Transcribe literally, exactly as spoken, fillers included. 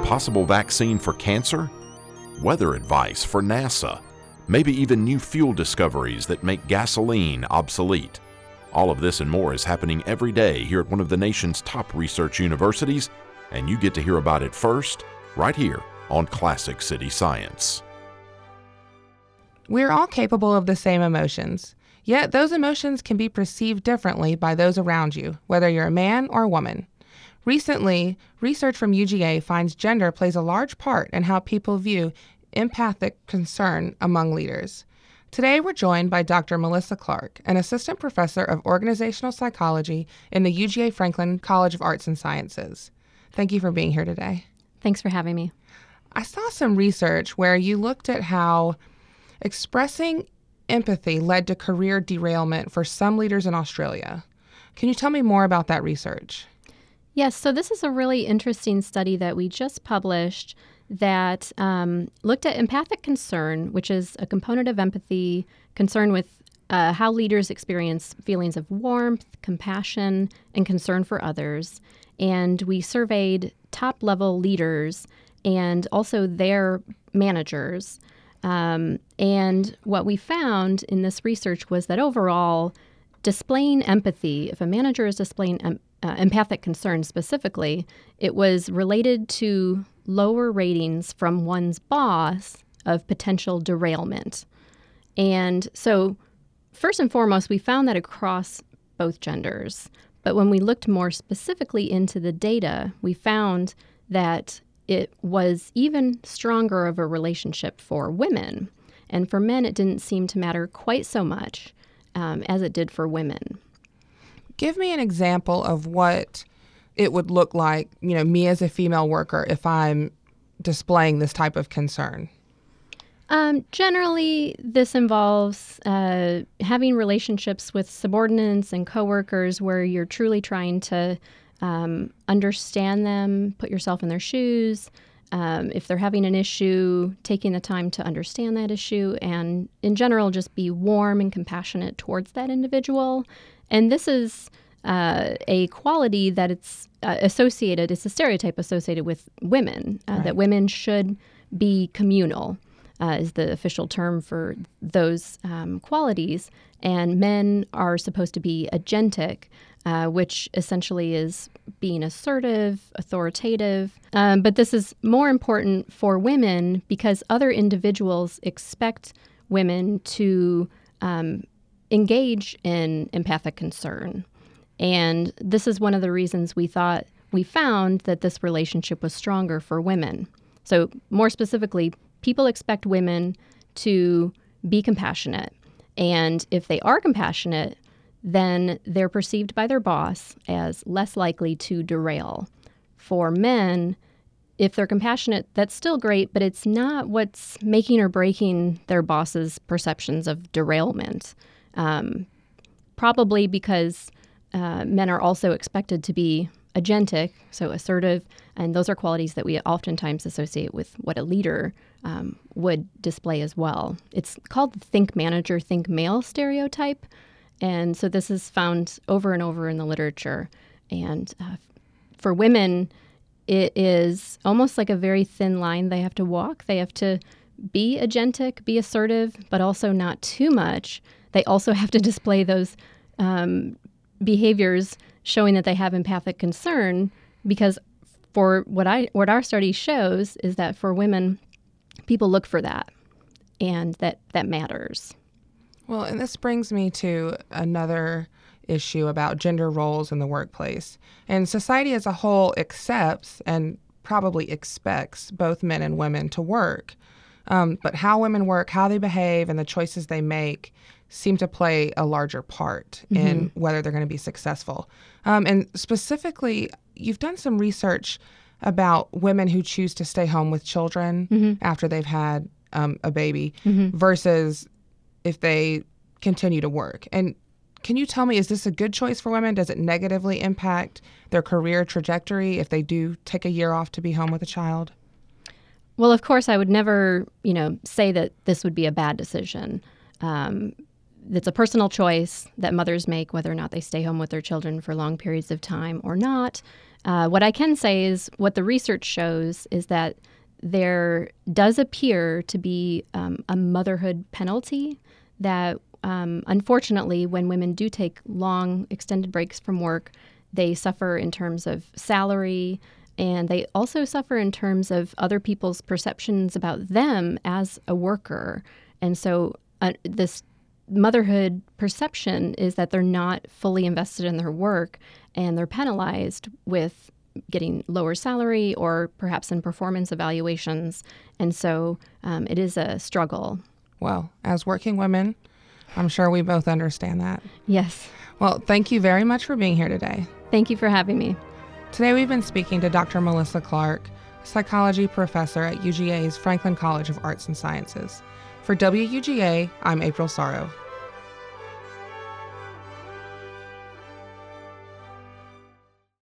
possible vaccine for cancer? Weather advice for NASA? Maybe even new fuel discoveries that make gasoline obsolete? All of this and more is happening every day here at one of the nation's top research universities, and you get to hear about it first, right here on Classic City Science. We're all capable of the same emotions, yet those emotions can be perceived differently by those around you, whether you're a man or a woman. Recently, research from U G A finds gender plays a large part in how people view empathic concern among leaders. Today, we're joined by Doctor Melissa Clark, an assistant professor of organizational psychology in the U G A Franklin College of Arts and Sciences. Thank you for being here today. Thanks for having me. I saw some research where you looked at how expressing empathy led to career derailment for some leaders in Australia. Can you tell me more about that research? Yes, so this is a really interesting study that we just published that um, looked at empathic concern, which is a component of empathy, concern with uh, how leaders experience feelings of warmth, compassion, and concern for others. And we surveyed top-level leaders and also their managers. Um, and what we found in this research was that overall, displaying empathy, if a manager is displaying em- uh, empathic concern specifically, it was related to lower ratings from one's boss of potential derailment. And so first and foremost, we found that across both genders. But when we looked more specifically into the data, we found that it was even stronger of a relationship for women. And for men, it didn't seem to matter quite so much um, as it did for women. Give me an example of what it would look like, you know, me as a female worker, if I'm displaying this type of concern. Um, generally, this involves uh, having relationships with subordinates and coworkers where you're truly trying to um, understand them, put yourself in their shoes. Um, if they're having an issue, taking the time to understand that issue, and in general, just be warm and compassionate towards that individual. And this is uh, a quality that it's uh, associated, it's a stereotype associated with women, uh, right. That women should be communal. Uh, is the official term for those um, qualities. And men are supposed to be agentic, uh, which essentially is being assertive, authoritative. Um, but this is more important for women because other individuals expect women to um, engage in empathic concern. And this is one of the reasons we thought we found that this relationship was stronger for women. So more specifically, people expect women to be compassionate. And if they are compassionate, then they're perceived by their boss as less likely to derail. For men, if they're compassionate, that's still great, but it's not what's making or breaking their boss's perceptions of derailment. Um, probably because uh, men are also expected to be agentic, so assertive, and those are qualities that we oftentimes associate with what a leader um, would display as well. It's called the think manager, think male stereotype, and so this is found over and over in the literature. And uh, for women, it is almost like a very thin line they have to walk. They have to be agentic, be assertive, but also not too much. They also have to display those um, behaviors showing that they have empathic concern, because for what I what our study shows is that for women, people look for that, and that that matters. Well, and this brings me to another issue about gender roles in the workplace. And society as a whole accepts and probably expects both men and women to work. Um, but how women work, how they behave, and the choices they make seem to play a larger part mm-hmm. in whether they're going to be successful. Um, and specifically, you've done some research about women who choose to stay home with children mm-hmm. after they've had um, a baby mm-hmm. versus if they continue to work. And can you tell me, is this a good choice for women? Does it negatively impact their career trajectory if they do take a year off to be home with a child? Well, of course, I would never, you know, say that this would be a bad decision. Um, it's a personal choice that mothers make whether or not they stay home with their children for long periods of time or not. Uh, what I can say is what the research shows is that there does appear to be um, a motherhood penalty that, um, unfortunately, when women do take long, extended breaks from work, they suffer in terms of salary, and they also suffer in terms of other people's perceptions about them as a worker. And so uh, this motherhood perception is that they're not fully invested in their work, and they're penalized with getting lower salary or perhaps in performance evaluations. And so um, it is a struggle. Well, as working women, I'm sure we both understand that. Yes. Well, thank you very much for being here today. Thank you for having me. Today we've been speaking to Doctor Melissa Clark, psychology professor at U G A's Franklin College of Arts and Sciences. For W U G A, I'm April Sorrow.